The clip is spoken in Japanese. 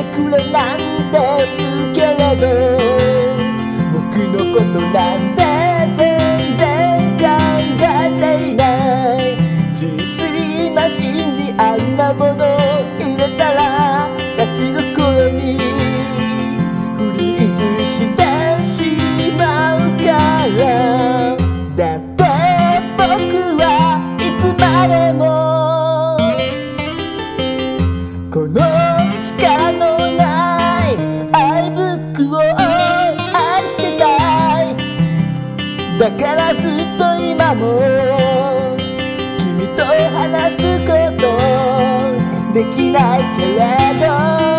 くれなんて言うけれど、僕のことなんて全然考えていない。 G3 マシンにあんなもの入れたら立ちどころにフリーズしてしまうから。だって僕はいつまでもこの力のない iBook を愛してたい。だからずっと今も君と話すことできないけれど、